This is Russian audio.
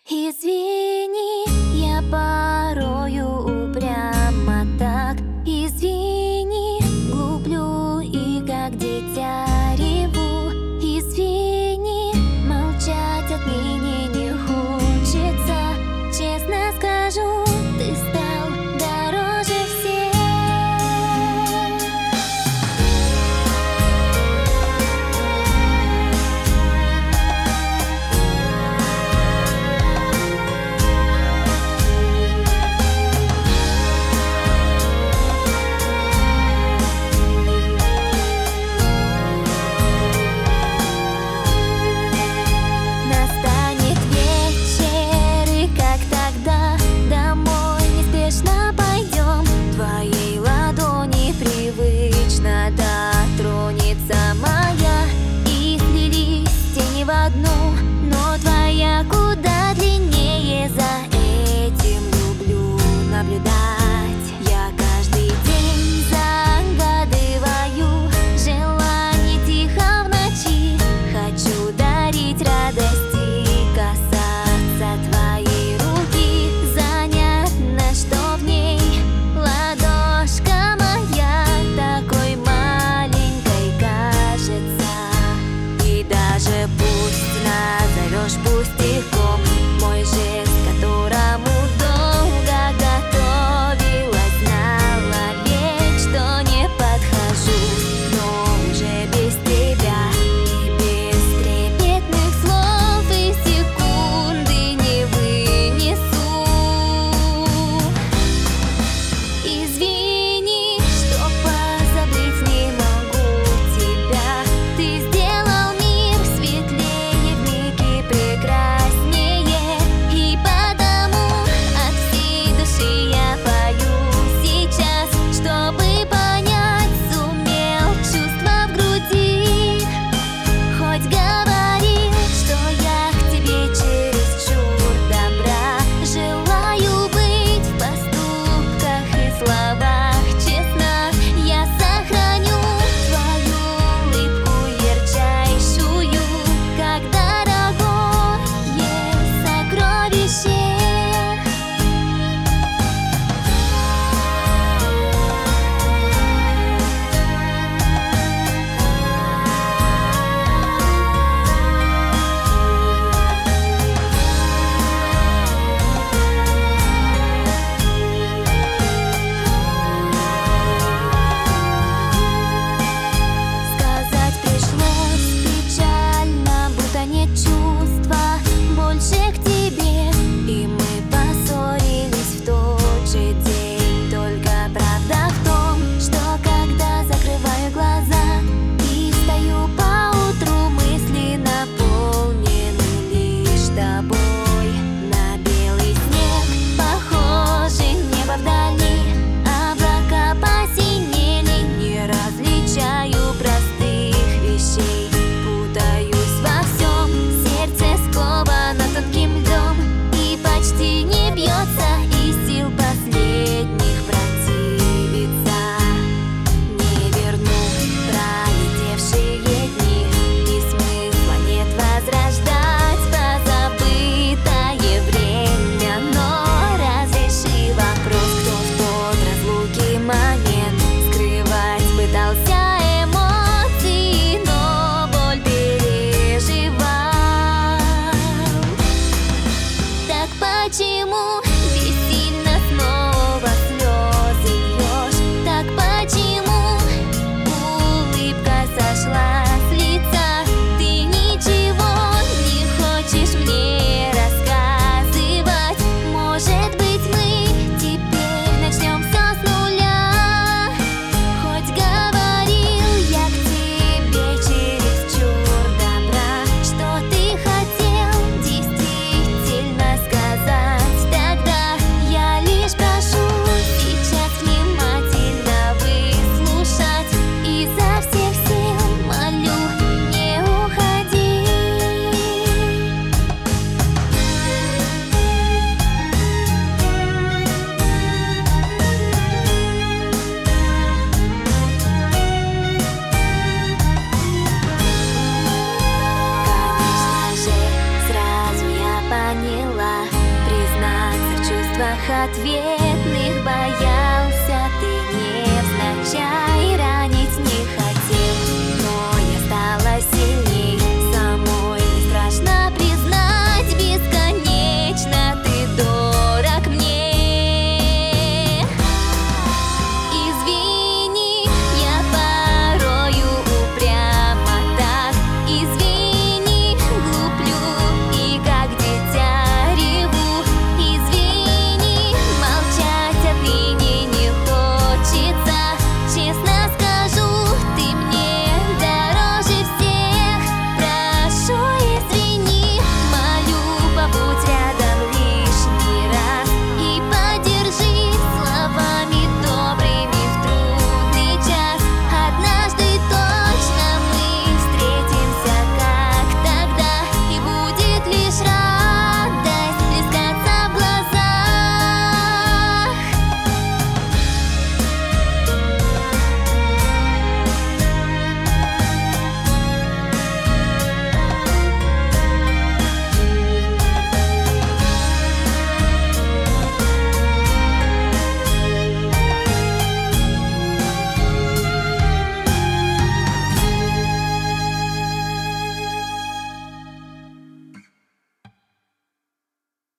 Извини, я порою упряма так. Извини, глуплю и как дитя реву. Извини, молчать отныне не хочется. Честно скажу, ты стал дороже всех. Настанет вечер, и как тогда домой неспешно пойдем. Твоей ладони привычно дотронется моя, и слились тени в одну, но твоя куда длиннее. За этим люблю наблюдать. Я каждый день загадываю желание тихо в ночи. Хочу дарить радость и касаться твоей руки. Занятно, что в ней ладошка моя такой маленькой кажется. И даже пусть назовешь пустяком мой жест, которому долго готовилась, знала ведь, что не подхожу, но уже без тебя и без трепетных слов и секунды не вынесу. Извини, что позабыть не могу тебя. Ты сделал мир светлее, вмиг и прекраснее, и потому от всей души я пою сейчас, чтобы понять, сумел чувства в груди. Хоть говорил, что я к тебе чересчур добра, желаю быть в поступках и словах честна. Я сохраню твою улыбку ярчайшую, как дорогое сокровище. Сказать пришлось печально, будто нет чувства больше к тебе. И мы поссорились в тот же день. Только правда в том, что когда закрываю глаза и встаю поутру, мысли наполнены лишь тобой. На белый снег похоже небо вдали, облака посинели, не различаю простых вещей, путаюсь во всем, сердце сковано тонким льдом и почти не бьется, из сил последних противиться. Не верну пролетевшие дни, и смысла нет возрождать позабытое время. Но разреши вопрос, кто в тот разлуки момент скрывать пытался эмоции, но боль переживал. Так почему бессильно снова слезы льешь? Так почему улыбка сошла с лица? Ты ничего не хочешь мне рассказывать? Может быть, мы теперь начнем все с нуля? Хоть говорил я к тебе чересчур добра, что ты хотел действительно сказать тогда. Я лишь прошу сейчас внимательно выслушать, изо всех сил молю, не уходи. Конечно же, сразу я поняла, чувствах ответных боях.